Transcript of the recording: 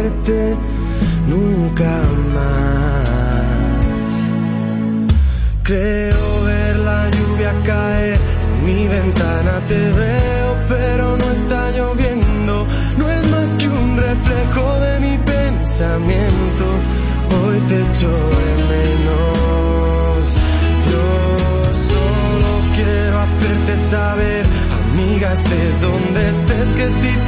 verte nunca más. Creo ver la lluvia caer, en mi ventana te veo, pero no está lloviendo, no es más que un reflejo de mi pensamiento. Hoy te echo de menos. Yo solo quiero hacerte saber, amiga, estés donde estés, que si